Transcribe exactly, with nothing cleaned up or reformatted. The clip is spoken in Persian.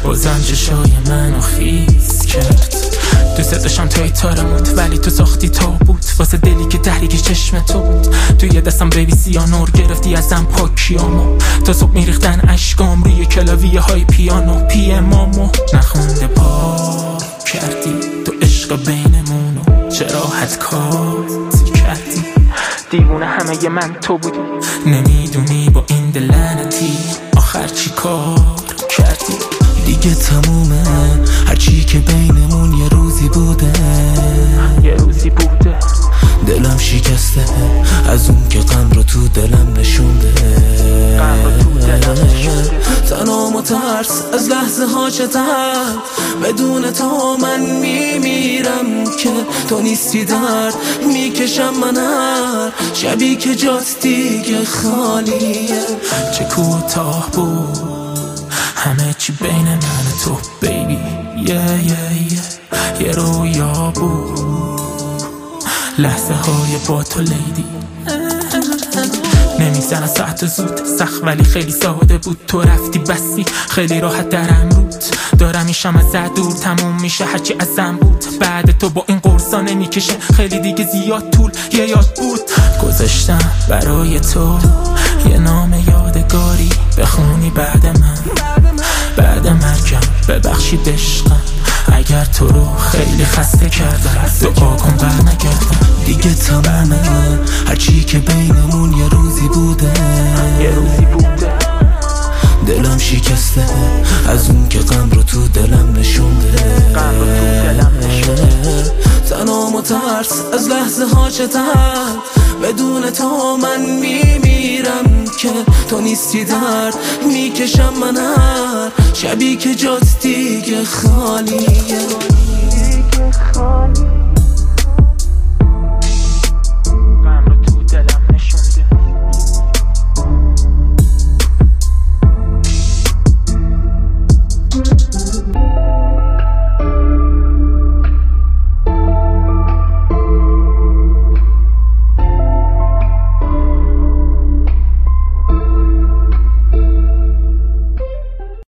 بازم چشای منو خیس کرد. دوست داشتم توی تارموت ولی تو ساختی تابوت واسه دلی که تحریک چشم تو بود. توی دستم بیبی سیانور گرفتی ازم پاکیامو تا صبح میریختن اشکام روی کلاویه های پیانو. پی امامو نخونده پاک کردی تو عشق بینمونو چرا حد کاتی کردی. دیوونه همه من تو بودی نمیدونی با این دل لعنتی آخر چی کار کردی. دیگه تمومه هرچی که بینمون یه روزی بوده یه روزی بوده. دلم شکسته از اون که غم رو تو دلم نشونده. تنها و ترس از لحظه ها چتر بدون تو من میمیرم که تو نیستی درد میکشم من هر شبی که جات دیگه خالیه. چه کوتاه بود همه چی بین من و تو بیبی یه یه یه یه رویا بود لحظه های با تو لیدی. نمیزنم ساعت زود سخت ولی خیلی ساده بود. تو رفتی بسی خیلی راحت درم رود دارم میشم از دور تموم میشه هرچی ازم بود. بعد تو با این قرصا نمیکشه خیلی دیگه زیاد طول یه یاد بود. گذاشتم برای تو یه نام یادگاری بخونی بعد من بعد مرگم. ببخشید عشقم اگر تو رو خیلی خسته کردم دعا کن برنگردم. دیگه تمامه هرچی که بینمون یه روزی بوده یه روزی بوده. دلم شکسته از اون که غم رو تو دلم نشونده. تنها و ترس از لحظه ها چتر بدون تو من میمیرم که تو نیستی درد میکشم من هر شبی که جات دیگه خالیه.